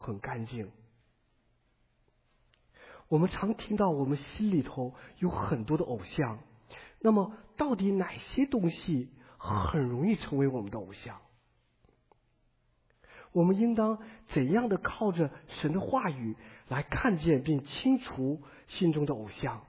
很干净。我们常听到我们心里头有很多的偶像，那么到底哪些东西很容易成为我们的偶像？我们应当怎样的靠着神的话语来看见并清除心中的偶像？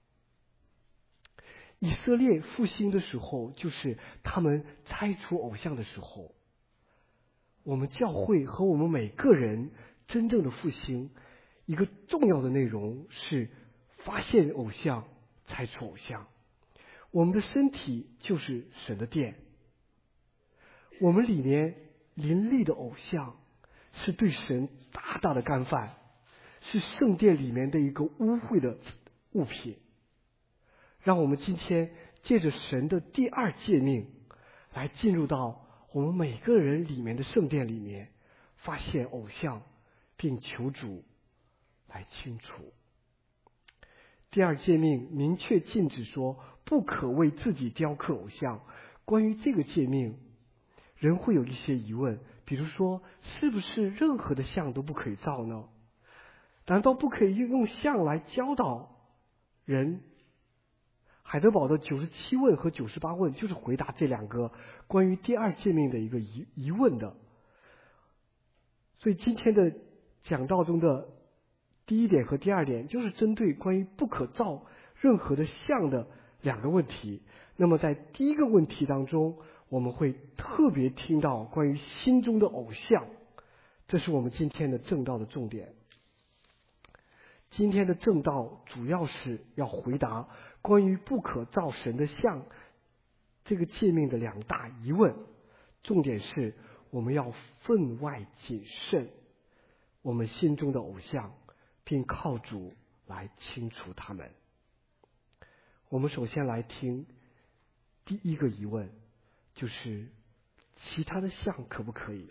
以色列复兴的时候，就是他们拆除偶像的时候。我们教会和我们每个人真正的复兴，一个重要的内容是发现偶像，拆除偶像。我们的身体就是神的殿，我们里面林立的偶像是对神大大的干犯，是圣殿里面的一个污秽的物品。让我们今天借着神的第二诫命来进入到我们每个人里面的圣殿里面，发现偶像，并求主来清除。第二诫命明确禁止说不可为自己雕刻偶像。关于这个诫命，人会有一些疑问，比如说是不是任何的像都不可以造呢？难道不可以用像来教导人？海德堡的97问和98问就是回答这两个关于第二诫命的一个疑问的。所以今天的讲道中的第一点和第二点就是针对关于不可造任何的像的两个问题。那么在第一个问题当中，我们会特别听到关于心中的偶像，这是我们今天的正道的重点。今天的正道主要是要回答关于不可造神的像这个诫命的两大疑问，重点是我们要分外谨慎我们心中的偶像，并靠主来清除他们。我们首先来听第一个疑问，就是其他的像可不可以？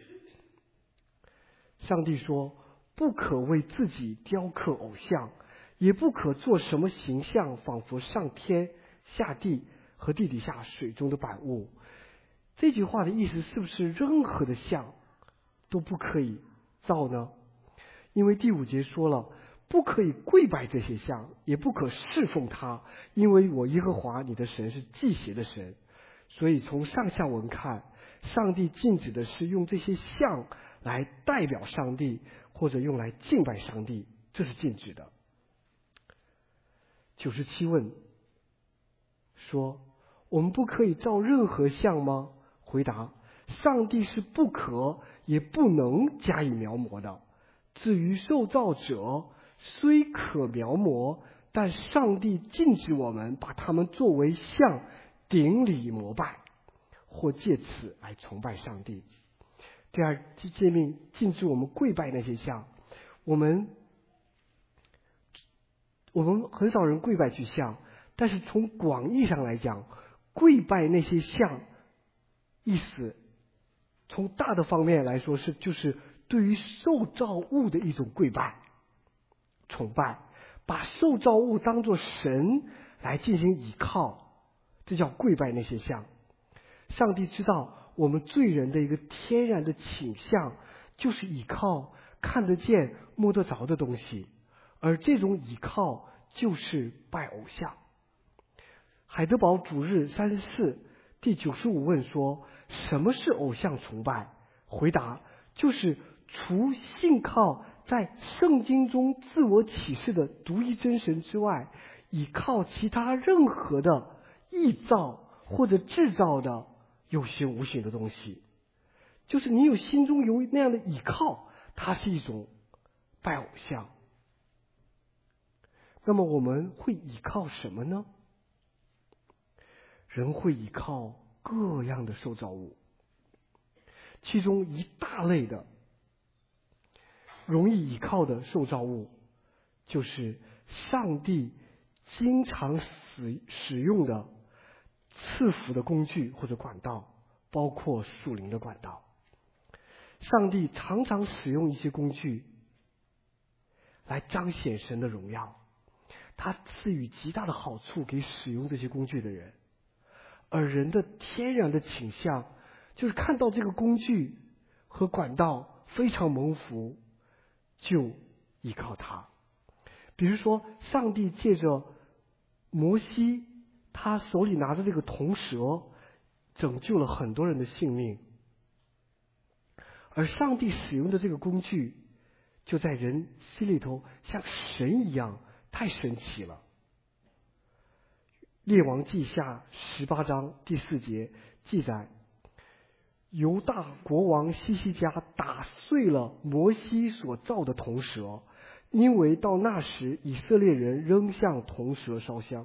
上帝说不可为自己雕刻偶像，也不可做什么形象，仿佛上天下地和地底下水中的百物。这句话的意思是不是任何的像都不可以造呢？因为第5节说了，不可以跪拜这些像，也不可侍奉他，因为我耶和华你的神是忌邪的神。所以从上下文看，上帝禁止的是用这些像来代表上帝，或者用来敬拜上帝，这是禁止的。97问说，我们不可以造任何像吗？回答，上帝是不可也不能加以描摹的。至于受造者，虽可描摹，但上帝禁止我们把他们作为像顶礼膜拜，或借此来崇拜上帝。第二诫命禁止我们跪拜那些像，我们很少人跪拜去像，但是从广义上来讲，跪拜那些像意思从大的方面来说就是对于受造物的一种跪拜崇拜，把受造物当作神来进行倚靠，这叫跪拜那些像。上帝知道我们罪人的一个天然的倾向就是倚靠看得见摸得着的东西，而这种倚靠就是拜偶像。海德堡主日34第95问说，什么是偶像崇拜？回答，就是除信靠在圣经中自我启示的独一真神之外，倚靠其他任何的臆造或者制造的有形无形的东西。就是你心中有那样的倚靠，它是一种拜偶像。那么我们会倚靠什么呢？人会倚靠各样的受造物，其中一大类的容易倚靠的受造物，就是上帝经常使用的赐福的工具或者管道，包括属灵的管道。上帝常常使用一些工具来彰显神的荣耀，他赐予极大的好处给使用这些工具的人。而人的天然的倾向就是看到这个工具和管道非常蒙福， 就依靠他。比如说，上帝借着摩西，他手里拿着这个铜蛇，拯救了很多人的性命。而上帝使用的这个工具，就在人心里头像神一样，太神奇了。列王记下18章第4节记载，犹大国王西西家打碎了摩西所造的铜蛇，因为到那时以色列人仍向铜蛇烧香。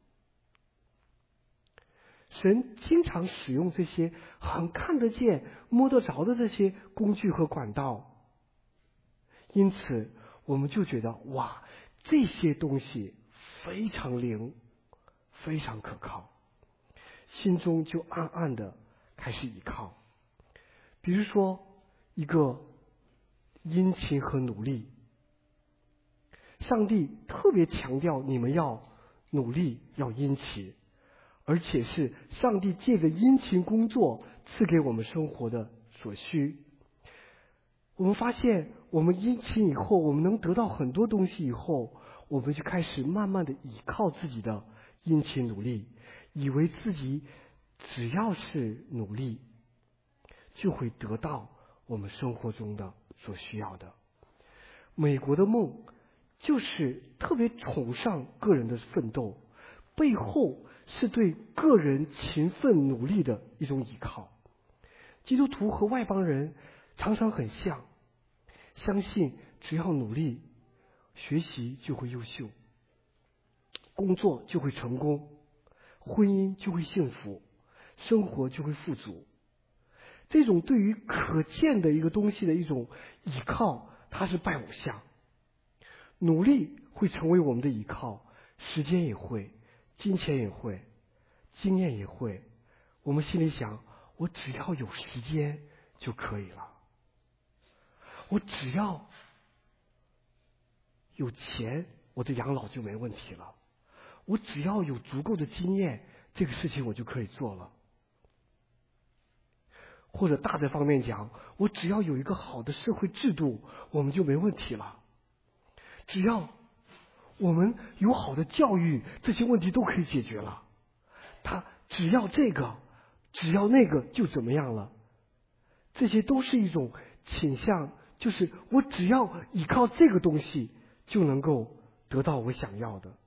神经常使用这些很看得见、摸得着的这些工具和管道，因此我们就觉得哇，这些东西非常灵，非常可靠，心中就暗暗的开始依靠。比如说一个殷勤和努力，上帝特别强调你们要努力，要殷勤，而且是上帝借着殷勤工作赐给我们生活的所需。我们发现我们殷勤以后，我们能得到很多东西以后，我们就开始慢慢的依靠自己的殷勤努力，以为自己只要是努力就会得到我们生活中的所需要的。美国的梦就是特别崇尚个人的奋斗，背后是对个人勤奋努力的一种依靠。基督徒和外邦人常常很像，相信只要努力，学习就会优秀，工作就会成功，婚姻就会幸福，生活就会富足。这种对于可见的一个东西的一种依靠，它是拜偶像。努力会成为我们的依靠，时间也会，金钱也会，经验也会。我们心里想，我只要有时间就可以了，我只要有钱，我的养老就没问题了，我只要有足够的经验，这个事情我就可以做了。或者大的方面讲，我只要有一个好的社会制度，我们就没问题了。只要我们有好的教育，这些问题都可以解决了。他只要这个，只要那个就怎么样了。这些都是一种倾向，就是我只要依靠这个东西，就能够得到我想要的。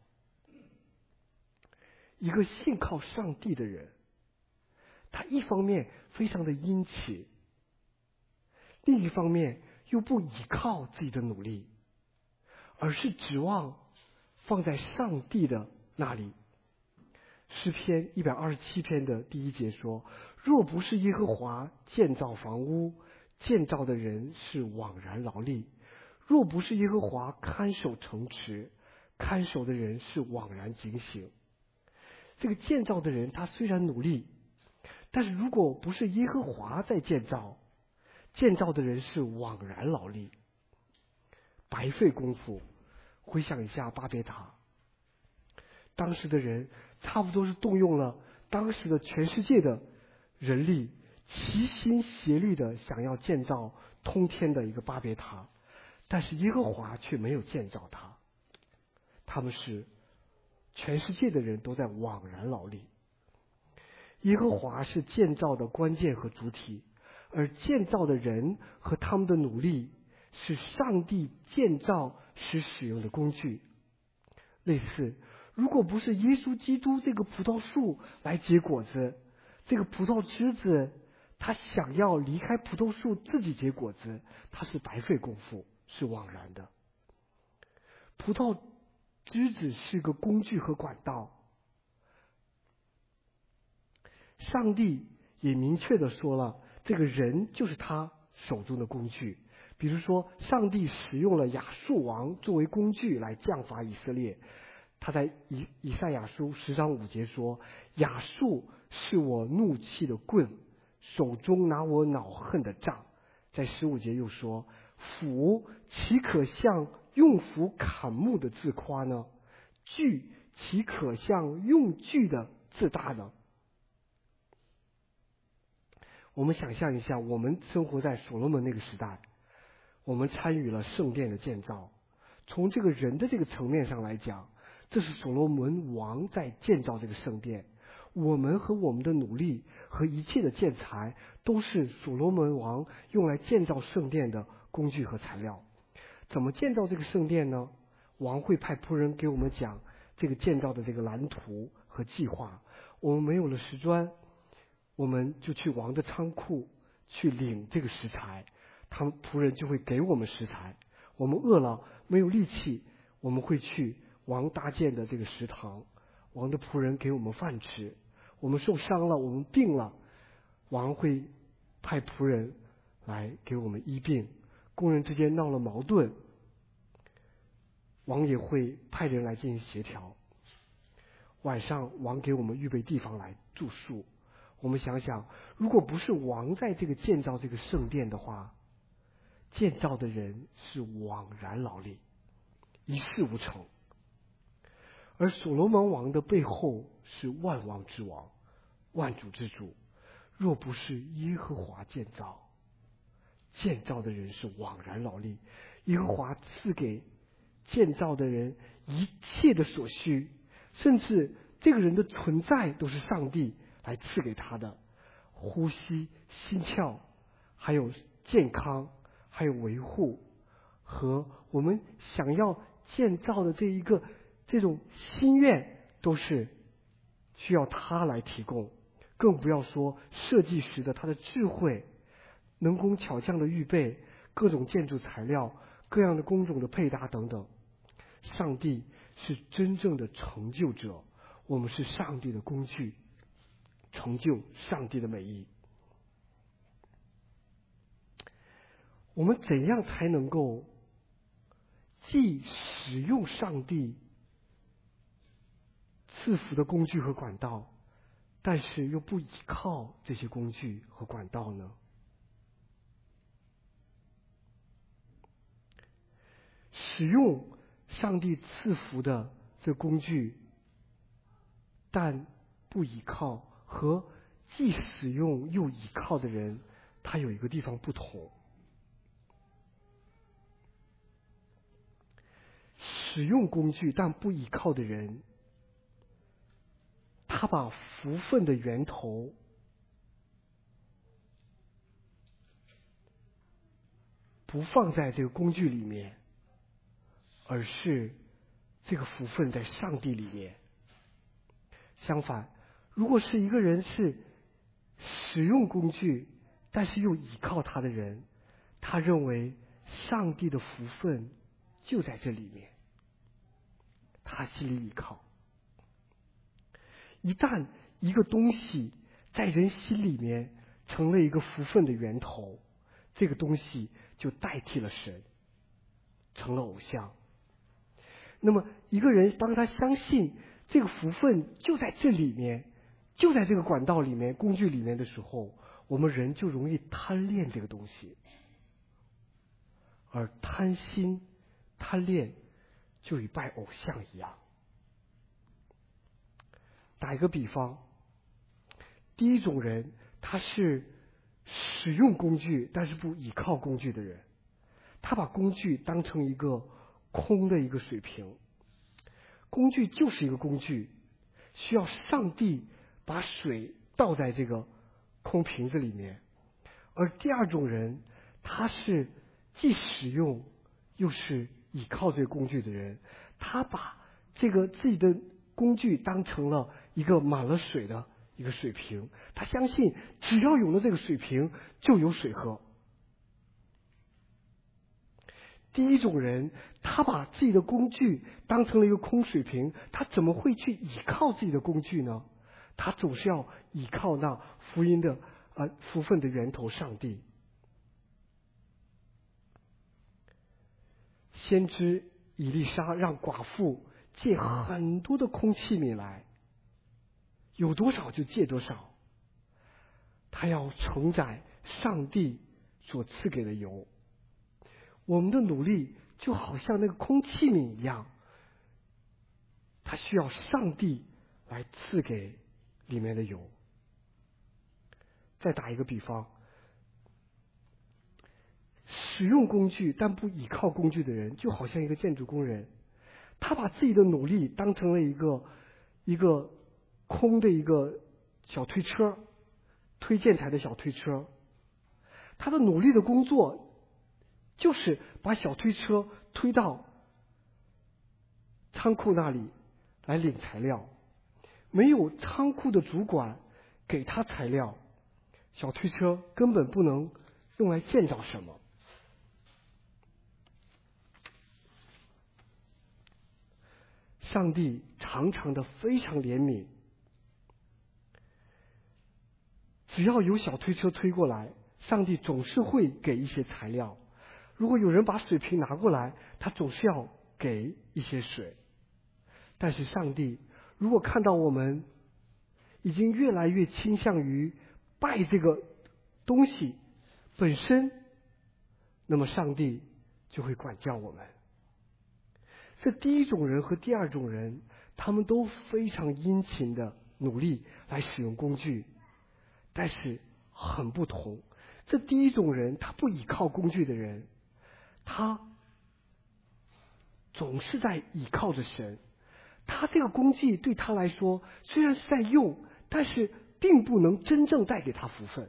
一个信靠上帝的人，他一方面非常的殷勤，另一方面又不依靠自己的努力，而是指望放在上帝的那里。诗篇127篇的第1节说，若不是耶和华建造房屋，建造的人是枉然劳力；若不是耶和华看守城池，看守的人是枉然警醒。这个建造的人他虽然努力，但是如果不是耶和华在建造，建造的人是枉然劳力，白费功夫。回想一下巴别塔，当时的人差不多是动用了当时的全世界的人力，齐心协力的想要建造通天的一个巴别塔，但是耶和华却没有建造它。他们是全世界的人都在枉然劳力。耶和华是建造的关键和主体，而建造的人和他们的努力是上帝建造时使用的工具。类似，如果不是耶稣基督这个葡萄树来结果子，这个葡萄枝子他想要离开葡萄树自己结果子，他是白费功夫，是枉然的。葡萄枝子是个工具和管道，上帝也明确的说了，这个人就是他手中的工具。比如说，上帝使用了亚述王作为工具来降罚以色列。他在以赛亚书10章5节说，亚述是我怒气的棍，手中拿我恼恨的杖。在15节又说，斧岂可像用斧砍木的自夸呢？锯岂可像用锯的自大呢？我们想象一下，我们生活在所罗门那个时代， 我们参与了圣殿的建造。从这个人的这个层面上来讲，这是所罗门王在建造这个圣殿。我们和我们的努力和一切的建材，都是所罗门王用来建造圣殿的工具和材料。怎么建造这个圣殿呢？王会派仆人给我们讲这个建造的这个蓝图和计划。我们没有了石砖，我们就去王的仓库去领这个食材，他们仆人就会给我们食材。我们饿了没有力气，我们会去王搭建的这个食堂，王的仆人给我们饭吃。我们受伤了，我们病了，王会派仆人来给我们医病。工人之间闹了矛盾，王也会派人来进行协调。晚上王给我们预备地方来住宿。我们想想，如果不是王在这个建造这个圣殿的话，建造的人是枉然劳力，一事无成。而所罗门王的背后是万王之王，万主之主。若不是耶和华建造，建造的人是枉然劳力。耶和华赐给建造的人一切的所需，甚至这个人的存在都是上帝来赐给他的。呼吸、心跳，还有健康，还有维护，和我们想要建造的这种心愿，都是需要他来提供。更不要说设计时的他的智慧、能工巧匠的预备、各种建筑材料、各样的工种的配搭等等。上帝是真正的成就者，我们是上帝的工具，成就上帝的美意。我们怎样才能够既使用上帝赐福的工具和管道，但是又不依靠这些工具和管道呢？使用上帝赐福的这工具，但不依靠，和既使用又依靠的人，他有一个地方不同。使用工具但不依靠的人，他把福分的源头不放在这个工具里面，而是这个福分在上帝里面。相反，如果是一个人是使用工具但是又依靠他的人，他认为上帝的福分就在这里面，他心里依靠。一旦一个东西在人心里面成了一个福分的源头，这个东西就代替了神，成了偶像。那么一个人当他相信这个福分就在这里面，就在这个管道里面、工具里面的时候，我们人就容易贪恋这个东西，而贪心、贪恋就与拜偶像一样。打一个比方，第一种人他是使用工具但是不依靠工具的人，他把工具当成一个空的一个水瓶，工具就是一个工具，需要上帝把水倒在这个空瓶子里面。而第二种人，他是既使用又是依靠这个工具的人，他把这个自己的工具当成了一个满了水的一个水瓶，他相信只要有了这个水瓶就有水喝。第一种人，他把自己的工具当成了一个空水瓶，他怎么会去依靠自己的工具呢？他总是要依靠那福音的福分的源头上帝。先知以利沙让寡妇借很多的空器皿来，有多少就借多少，他要承载上帝所赐给的油。我们的努力就好像那个空器皿一样，它需要上帝来赐给里面的油。再打一个比方， 使用工具但不依靠工具的人，就好像一个建筑工人，他把自己的努力当成了一个空的一个小推车，推建材的小推车。他的努力的工作就是把小推车推到仓库那里来领材料。没有仓库的主管给他材料，小推车根本不能用来建造什么。上帝常常的非常怜悯，只要有小推车推过来，上帝总是会给一些材料。如果有人把水瓶拿过来，他总是要给一些水。但是上帝如果看到我们已经越来越倾向于拜这个东西本身，那么上帝就会管教我们。这第一种人和第二种人，他们都非常殷勤的努力来使用工具，但是很不同。这第一种人，他不依靠工具的人，他总是在依靠着神。他这个工具对他来说虽然是在用，但是并不能真正带给他福分。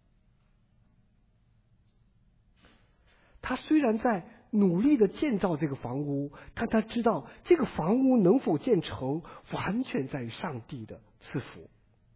他虽然在努力的建造这个房屋，但他知道这个房屋能否建成，完全在于上帝的赐福。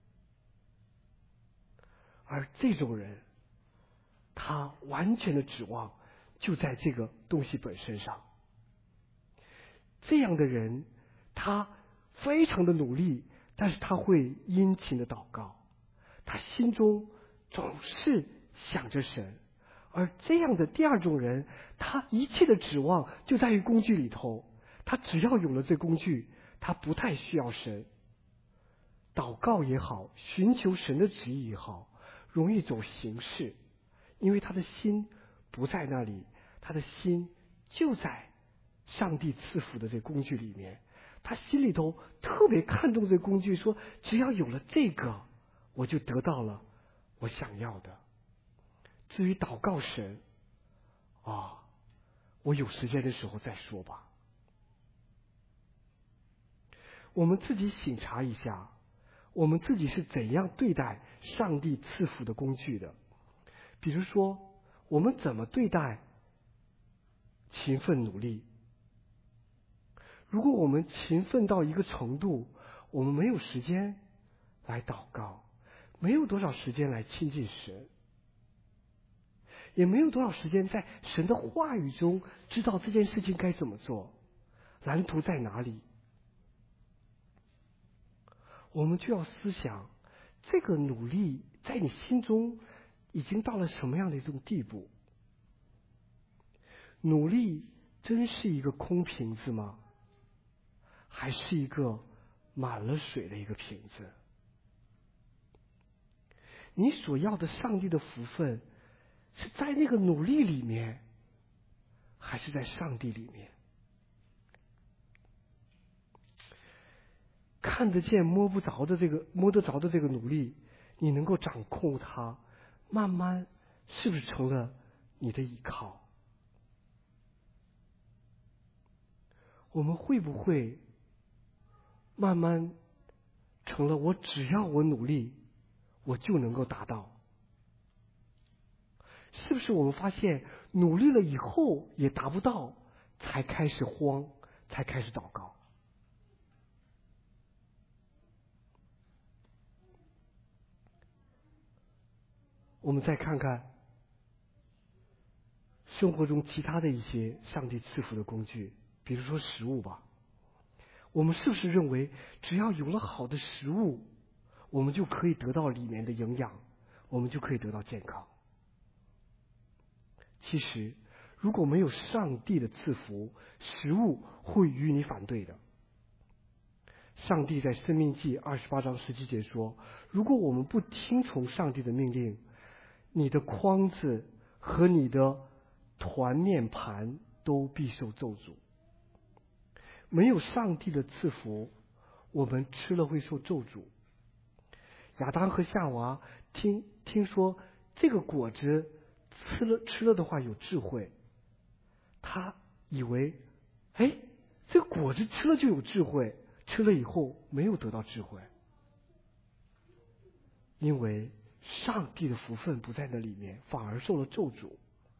而这种人，他完全的指望就在这个东西本身上。这样的人，他非常的努力，但是他会殷勤的祷告，他心中总是想着神。而这样的第二种人，他一切的指望就在于工具里头，他只要有了这工具，他不太需要神。祷告也好，寻求神的旨意也好，容易走形式，因为他的心不在那里，他的心就在上帝赐福的这工具里面。他心里头特别看重这工具，说只要有了这个，我就得到了我想要的。至于祷告神，我有时间的时候再说吧。我们自己省察一下，我们自己是怎样对待上帝赐福的工具的。比如说，我们怎么对待勤奋努力？如果我们勤奋到一个程度，我们没有时间来祷告，没有多少时间来亲近神，也没有多少时间在神的话语中知道这件事情该怎么做，蓝图在哪里，我们就要思想，这个努力在你心中已经到了什么样的一种地步？努力真是一个空瓶子吗？还是一个满了水的一个瓶子？你所要的上帝的福分是在那个努力里面，还是在上帝里面？看得见摸得着的这个努力，你能够掌控它，慢慢是不是成了你的依靠？我们会不会慢慢成了我只要我努力我就能够达到？是不是我们发现努力了以后也达不到，才开始慌，才开始祷告？我们再看看生活中其他的一些上帝赐福的工具，比如说食物吧。我们是不是认为只要有了好的食物，我们就可以得到里面的营养，我们就可以得到健康？其实如果没有上帝的赐福，食物会与你反对的。上帝在申命记28章17节说，如果我们不听从上帝的命令，你的筐子和你的团面盘都必受咒诅。没有上帝的赐福，我们吃了会受咒诅。亚当和夏娃听说这个果子吃了的话有智慧，他以为，这个果子吃了就有智慧，吃了以后没有得到智慧，因为上帝的福分不在那里面，反而受了咒诅。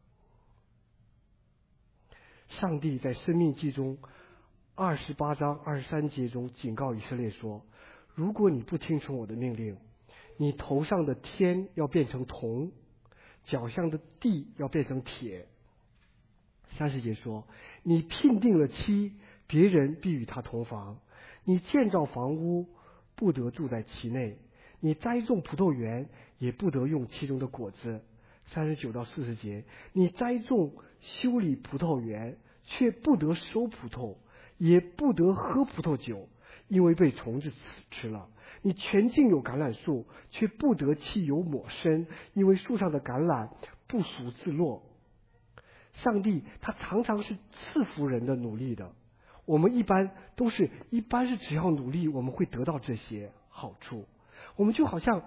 上帝在申命记中28章23节中警告以色列说，如果你不听从我的命令，你头上的天要变成铜，脚下的地要变成铁。30节说，你聘定了妻，别人必与他同房，你建造房屋，不得住在其内，你栽种葡萄园，也不得用其中的果子。39到40节，你栽种修理葡萄园，却不得收葡萄，也不得喝葡萄酒，因为被虫子吃了。你全境有橄榄树，却不得汽油抹身，因为树上的橄榄不熟自落。上帝他常常是赐福人的努力的，我们一般是只要努力，我们会得到这些好处。我们就好像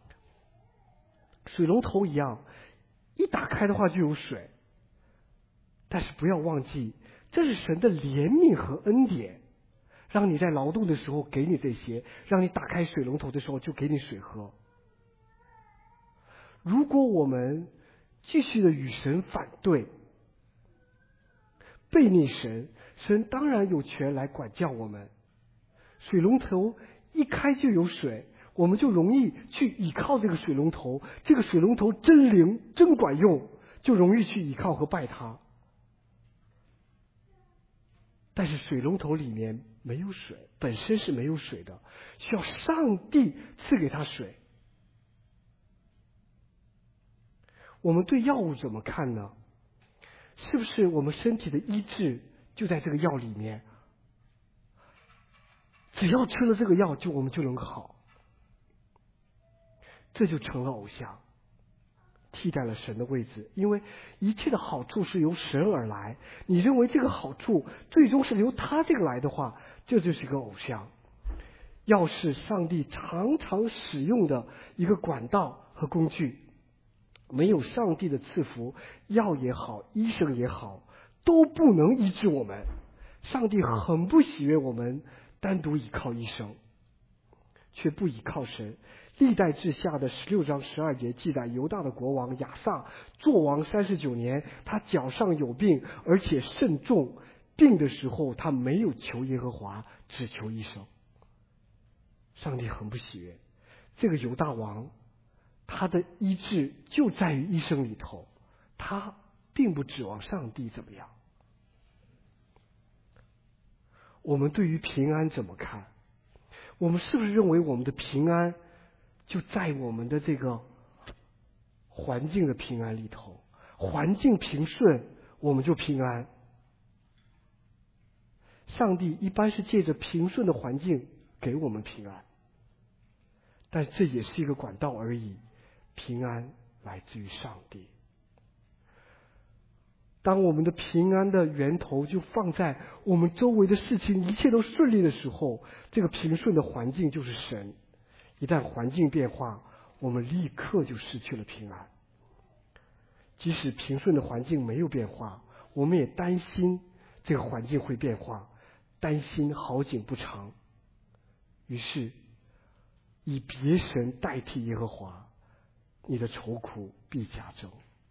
水龙头一样，一打开的话就有水，但是不要忘记，这是神的怜悯和恩典，让你在劳动的时候给你这些，让你打开水龙头的时候就给你水喝。如果我们继续的与神反对，背逆神，神当然有权来管教我们。水龙头一开就有水，我们就容易去倚靠这个水龙头，这个水龙头真灵真管用，就容易去倚靠和拜它。但是水龙头里面没有水，本身是没有水的，需要上帝赐给他水。我们对药物怎么看呢？是不是我们身体的医治就在这个药里面？只要吃了这个药，我们就能好。这就成了偶像，替代了神的位置。因为一切的好处是由神而来，你认为这个好处最终是由他这个来的话，这就是一个偶像。药是上帝常常使用的一个管道和工具，没有上帝的赐福，药也好，医生也好，都不能医治我们。上帝很不喜悦我们单独依靠医生，却不依靠神。历代志下的16章12节记载，犹大的国王亚撒作王39年，他脚上有病，而且甚重，病的时候他没有求耶和华，只求医生。上帝很不喜悦这个犹大王，他的医治就在于医生里头，他并不指望上帝怎么样。我们对于平安怎么看？我们是不是认为我们的平安就在我们的这个环境的平安里头？环境平顺，我们就平安。上帝一般是借着平顺的环境给我们平安，但这也是一个管道而已。平安来自于上帝。当我们的平安的源头就放在我们周围的事情一切都顺利的时候，这个平顺的环境就是神。一旦环境变化，我们立刻就失去了平安。即使平顺的环境没有变化，我们也担心这个环境会变化，担心好景不长，于是以别神代替耶和华，你的愁苦必加增。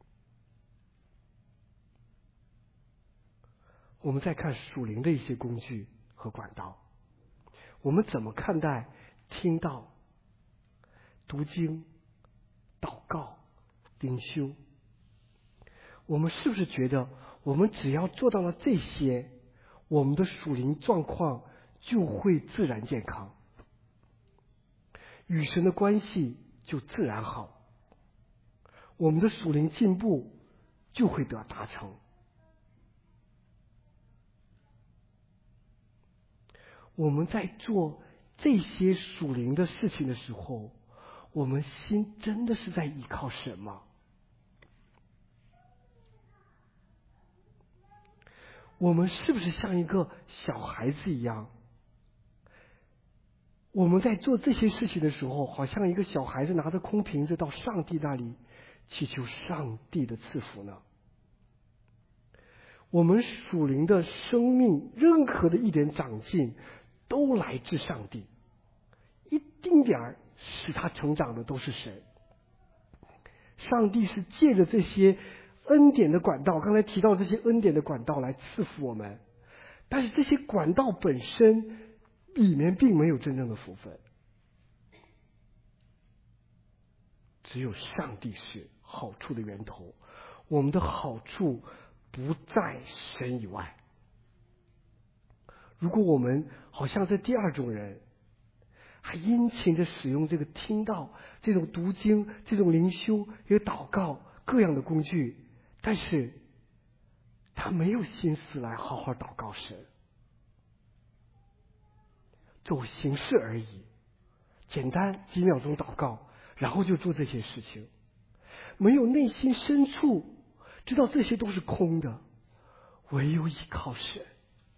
我们再看属灵的一些工具和管道，我们怎么看待听道、读经、祷告、灵修？我们是不是觉得我们只要做到了这些，我们的属灵状况就会自然健康，与神的关系就自然好，我们的属灵进步就会达成？我们在做这些属灵的事情的时候，我们心真的是在依靠神吗？我们是不是像一个小孩子一样？我们在做这些事情的时候，好像一个小孩子拿着空瓶子到上帝那里祈求上帝的赐福呢？我们属灵的生命任何的一点长进都来自上帝，一丁点儿使他成长的都是神。上帝是借着这些恩典的管道，刚才提到这些恩典的管道来赐福我们，但是这些管道本身里面并没有真正的福分，只有上帝是好处的源头，我们的好处不在神以外。如果我们好像这第二种人，还殷勤的使用这个听道、这种读经、这种灵修、有祷告各样的工具，但是他没有心思来好好祷告神，走形式而已，简单几秒钟祷告，然后就做这些事情，没有内心深处知道这些都是空的，唯有依靠神。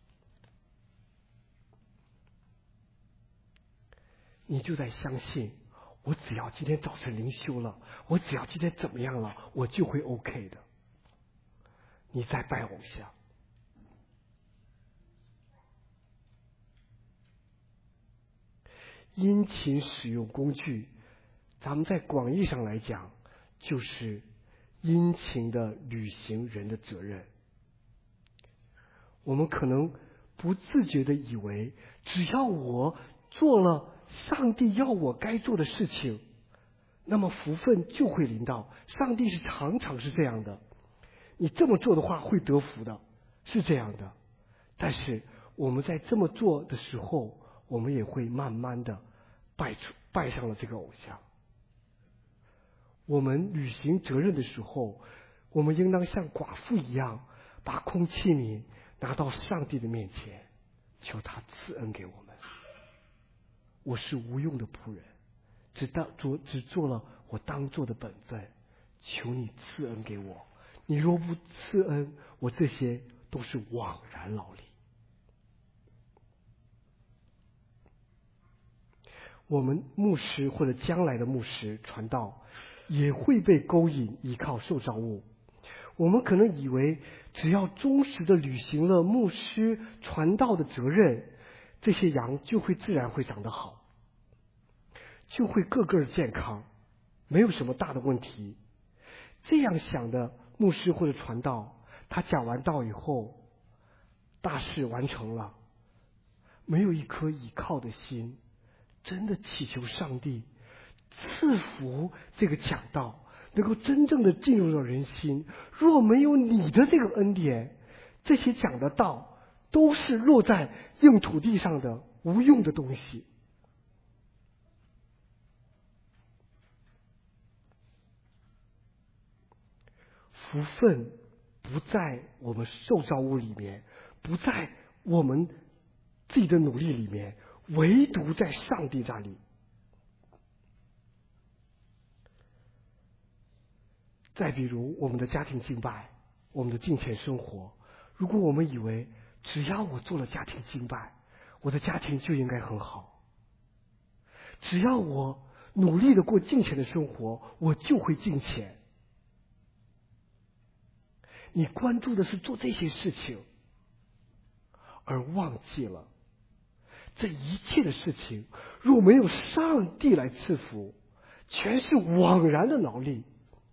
你就在相信，我只要今天早晨灵修了，我只要今天怎么样了，我就会 OK 的。你在拜偶像。殷勤使用工具，咱们在广义上来讲，就是殷勤的履行人的责任。我们可能不自觉的以为，只要我做了上帝要我该做的事情，那么福分就会临到。上帝是常常是这样的，你这么做的话会得福的，是这样的。但是我们在这么做的时候，我们也会慢慢的拜上了这个偶像。我们履行责任的时候，我们应当像寡妇一样，把空器皿拿到上帝的面前，求他赐恩给我们。我是无用的仆人，只做了我当做的本分，求你赐恩给我。你若不赐恩，我这些都是枉然劳力。我们牧师或者将来的牧师传道，也会被勾引依靠受造物。我们可能以为，只要忠实的履行了牧师传道的责任，这些羊就会自然会长得好，就会个个健康，没有什么大的问题。这样想的牧师或者传道，他讲完道以后，大事完成了，没有一颗倚靠的心，真的祈求上帝赐福这个讲道能够真正的进入到人心。若没有你的这个恩典，这些讲的道都是落在硬土地上的无用的东西。福分不在我们受造物里面，不在我们自己的努力里面，唯独在上帝那里。再比如我们的家庭敬拜，我们的敬虔生活，如果我们以为只要我做了家庭敬拜，我的家庭就应该很好，只要我努力的过敬虔的生活，我就会敬虔。你关注的是做这些事情，而忘记了这一切的事情若没有上帝来赐福，全是枉然的劳力。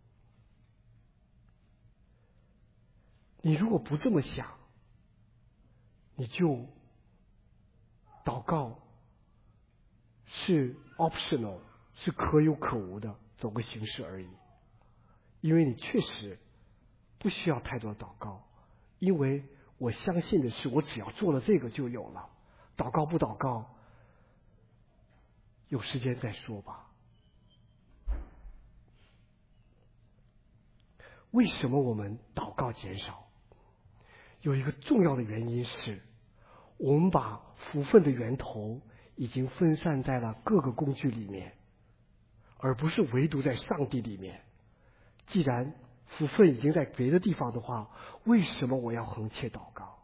你如果不这么想，你就祷告是 optional， 是可有可无的，走个形式而已。因为你确实不需要太多的祷告，因为我相信的是，我只要做了这个就有了。祷告不祷告，有时间再说吧。为什么我们祷告减少？有一个重要的原因是，我们把福分的源头已经分散在了各个工具里面，而不是唯独在上帝里面。既然福分已经在别的地方的话，为什么我要横切祷告？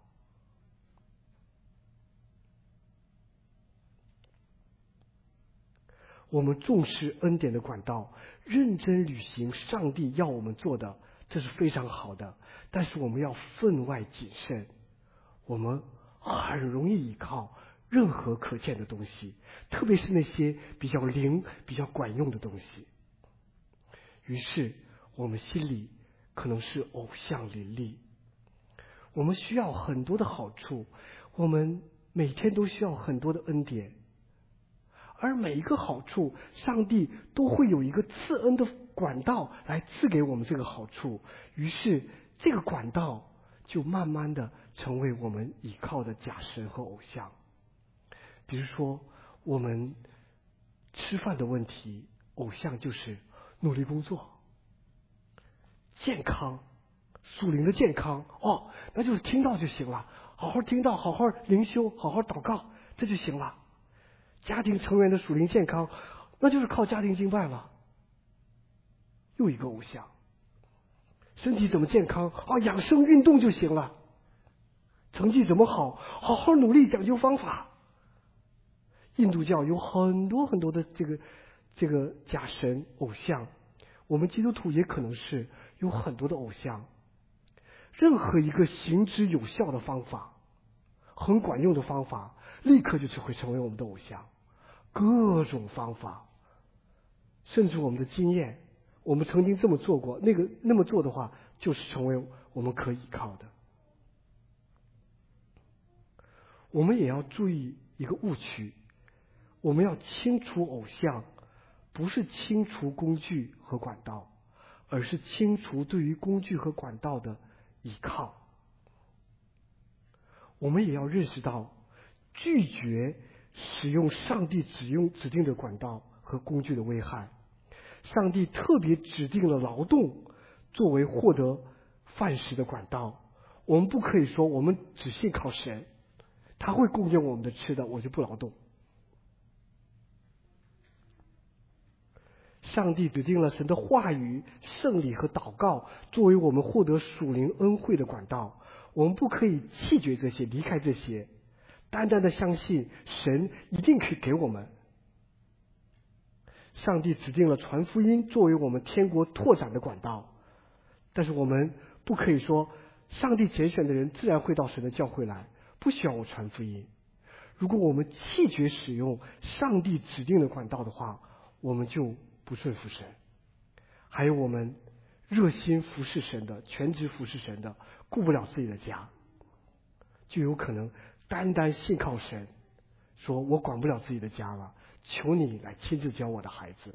我们重视恩典的管道，认真履行上帝要我们做的，这是非常好的。但是我们要分外谨慎，我们很容易依靠任何可见的东西，特别是那些比较灵、比较管用的东西。于是我们心里可能是偶像林立，我们需要很多的好处，我们每天都需要很多的恩典，而每一个好处，上帝都会有一个赐恩的管道来赐给我们这个好处，于是这个管道就慢慢的成为我们依靠的假神和偶像。比如说我们吃饭的问题，偶像就是努力工作。健康，属灵的健康，那就是听到就行了，好好听到，好好灵修，好好祷告，这就行了。家庭成员的属灵健康，那就是靠家庭敬拜了。又一个偶像。身体怎么健康养生运动就行了。成绩怎么好，好好努力，讲究方法。印度教有很多很多的这个假神偶像，我们基督徒也可能是有很多的偶像。任何一个行之有效的方法，很管用的方法，立刻就会成为我们的偶像。各种方法，甚至我们的经验，我们曾经这么做过，那么做的话，就是成为我们可依靠的。我们也要注意一个误区，我们要清除偶像，不是清除工具和管道，而是清除对于工具和管道的依靠。我们也要认识到，拒绝使用上帝指定的管道和工具的危害。上帝特别指定了劳动作为获得饭食的管道，我们不可以说我们只信靠神，他会供应我们的吃的，我就不劳动。上帝指定了神的话语、圣礼和祷告作为我们获得属灵恩惠的管道，我们不可以弃绝这些，离开这些，单单的相信神一定可以给我们。上帝指定了传福音作为我们天国拓展的管道，但是我们不可以说上帝拣选的人自然会到神的教会来，不需要我传福音。如果我们弃绝使用上帝指定的管道的话，我们就不顺服神。还有我们热心服侍神的，全职服侍神的，顾不了自己的家，就有可能单单信靠神，说我管不了自己的家了，求你来亲自教我的孩子。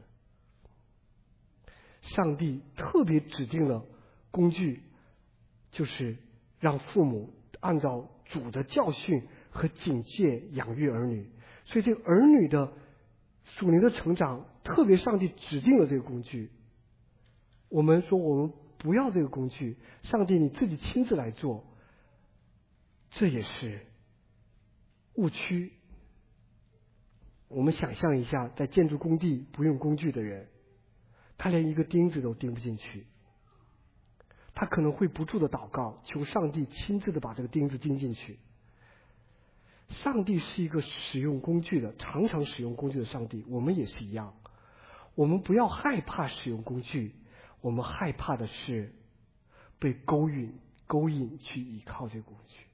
上帝特别指定了工具，就是让父母按照主的教训和警戒养育儿女，所以这个儿女的属灵的成长，特别上帝指定了这个工具。我们说我们不要这个工具，上帝你自己亲自来做，这也是误区。我们想象一下，在建筑工地不用工具的人，他连一个钉子都钉不进去，他可能会不住的祷告，求上帝亲自的把这个钉子钉进去。上帝是一个使用工具的，常常使用工具的上帝，我们也是一样。我们不要害怕使用工具，我们害怕的是被勾引去依靠这个工具。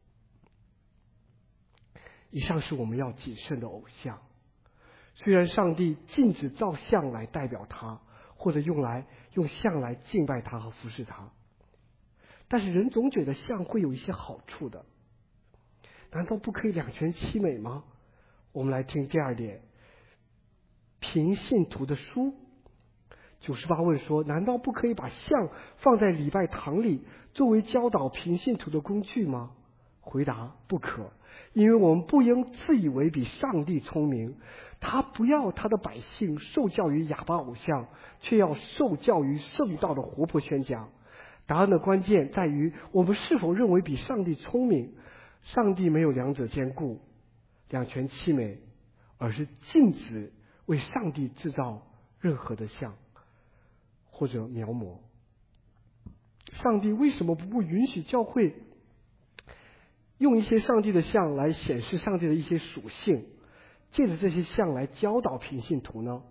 以上是我们要谨慎的偶像。虽然上帝禁止造像来代表他，或者用像来敬拜他和服侍他，但是人总觉得像会有一些好处的，难道不可以两全其美吗？我们来听第二点，平信徒的书。98问说，难道不可以把像放在礼拜堂里作为教导平信徒的工具吗？回答，不可，因为我们不应自以为比上帝聪明，他不要他的百姓受教于哑巴偶像，却要受教于圣道的活泼宣讲。答案的关键在于我们是否认为比上帝聪明。上帝没有两者兼顾，两全其美，而是禁止为上帝制造任何的像或者描摹。上帝为什么不允许教会用一些上帝的像来显示上帝的一些属性？ 借着这些像来教导平信徒呢？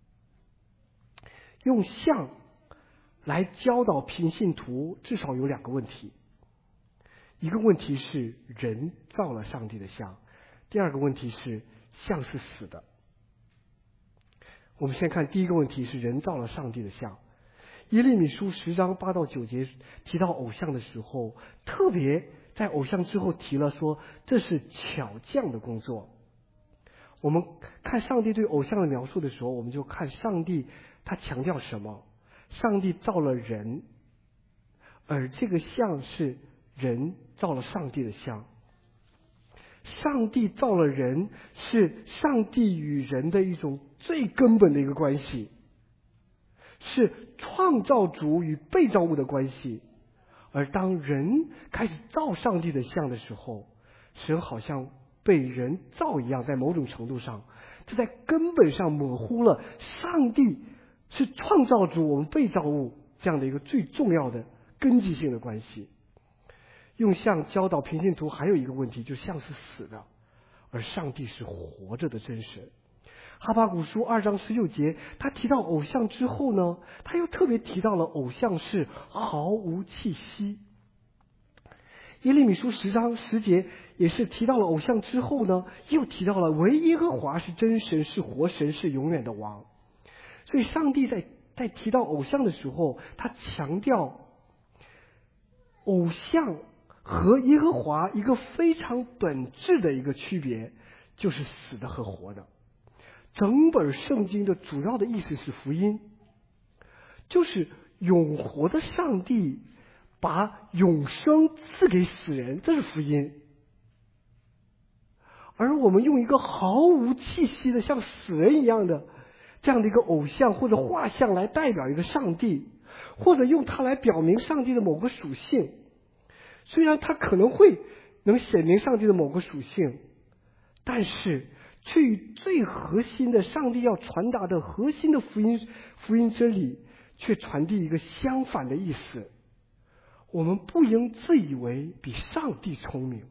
用像来教导平信徒，至少有2个问题。一个问题是人造了上帝的像，第2个问题是像是死的。我们先看第一个问题，是人造了上帝的像。耶利米书10章8到9节提到偶像的时候，特别在偶像之后提了说这是巧匠的工作。我们看上帝对偶像的描述的时候，我们就看上帝他强调什么？上帝造了人，而这个像是人造了上帝的像。上帝造了人，是上帝与人的一种最根本的一个关系，是创造主与被造物的关系。而当人开始造上帝的像的时候，神好像被人造一样，在某种程度上，这在根本上模糊了上帝是创造主，我们被造物这样的一个最重要的根基性的关系。用像教导平信徒还有一个问题，就像是死的，而上帝是活着的真神。哈巴谷书2章19节，他提到偶像之后呢，他又特别提到了偶像是毫无气息。耶利米书10章10节也是提到了偶像之后呢，又提到了唯耶和华是真神，是活神，是永远的王。所以上帝在提到偶像的时候，他强调偶像和耶和华一个非常本质的一个区别，就是死的和活的。整本圣经的主要的意思是福音，就是永活的上帝把永生赐给死人，这是福音。而我们用一个毫无气息的像死人一样的这样的一个偶像或者画像来代表一个上帝，或者用它来表明上帝的某个属性，虽然它可能会能显明上帝的某个属性，但是却与最核心的上帝要传达的核心的福音真理却传递一个相反的意思。我们不应自以为比上帝聪明。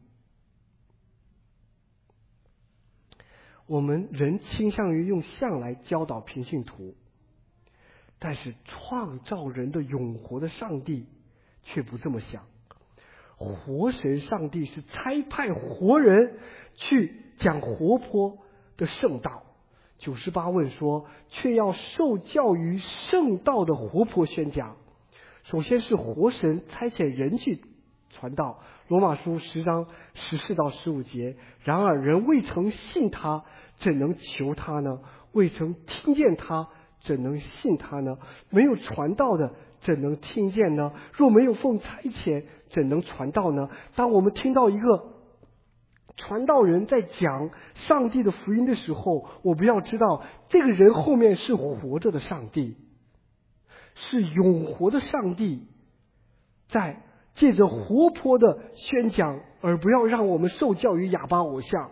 我们人倾向于用像来教导平信徒，但是创造人的永活的上帝却不这么想。活神上帝是差派活人去讲活泼的圣道。98问说，却要受教于圣道的活泼宣讲。首先是活神差遣人去传道，罗马书10章14到15节。然而人未曾信他，怎能求他呢？未曾听见他，怎能信他呢？没有传道的，怎能听见呢？若没有奉差遣，怎能传道呢？当我们听到一个传道人在讲上帝的福音的时候，我们要知道这个人后面是活着的上帝，是永活的上帝在借着活泼的宣讲，而不要让我们受教于哑巴偶像。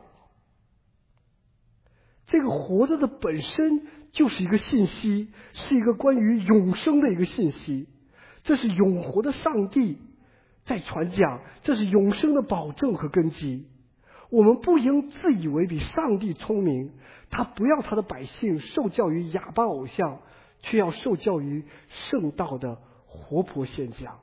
这个活着的本身就是一个信息，是一个关于永生的一个信息。这是永活的上帝在传讲，这是永生的保证和根基。我们不应自以为比上帝聪明，他不要他的百姓受教于哑巴偶像，却要受教于圣道的活泼宣讲。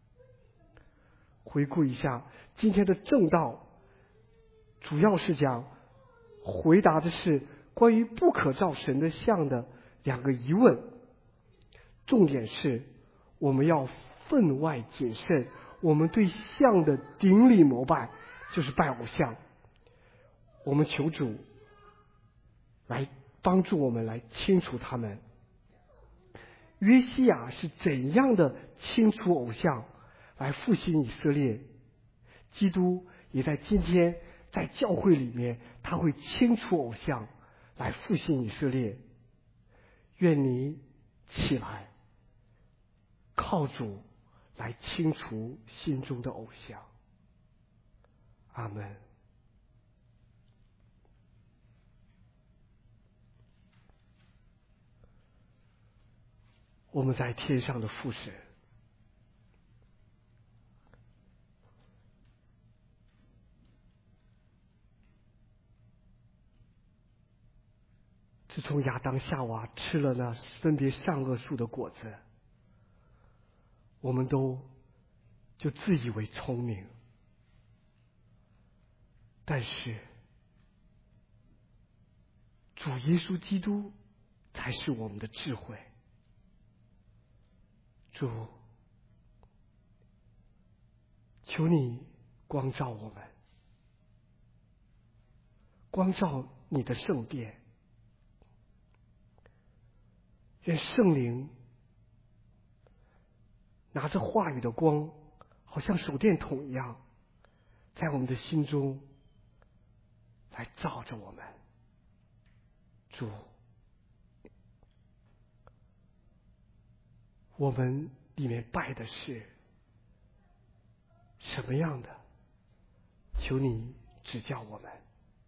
回顾一下今天的正道，主要是讲回答的是关于不可造神的像的2个疑问，重点是我们要分外谨慎，我们对像的顶礼膜拜就是拜偶像。我们求主来帮助我们来清除他们。约西亚是怎样的清除偶像来复兴以色列？基督也在今天在教会里面，他会清除偶像来复兴以色列。愿你起来，靠主来清除心中的偶像。阿们。我们在天上的父神， 自从亚当夏娃吃了那分别善恶树的果子，我们都就自以为聪明。但是主耶稣基督才是我们的智慧。主，求你光照我们，光照你的圣殿，愿圣灵拿着话语的光，好像手电筒一样，在我们的心中来照着我们。主，我们里面拜的是什么样的？求你指教我们。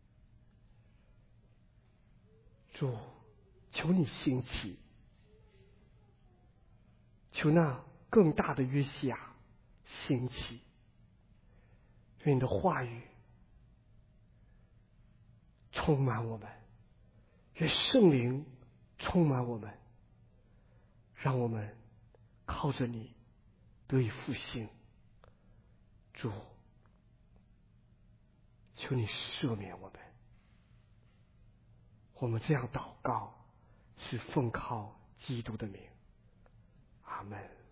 主，求你兴起，求那更大的约西亚兴起，愿你的话语充满我们，愿圣灵充满我们，让我们靠着你得以复兴。主，求你赦免我们。我们这样祷告，是奉靠基督的名。阿门。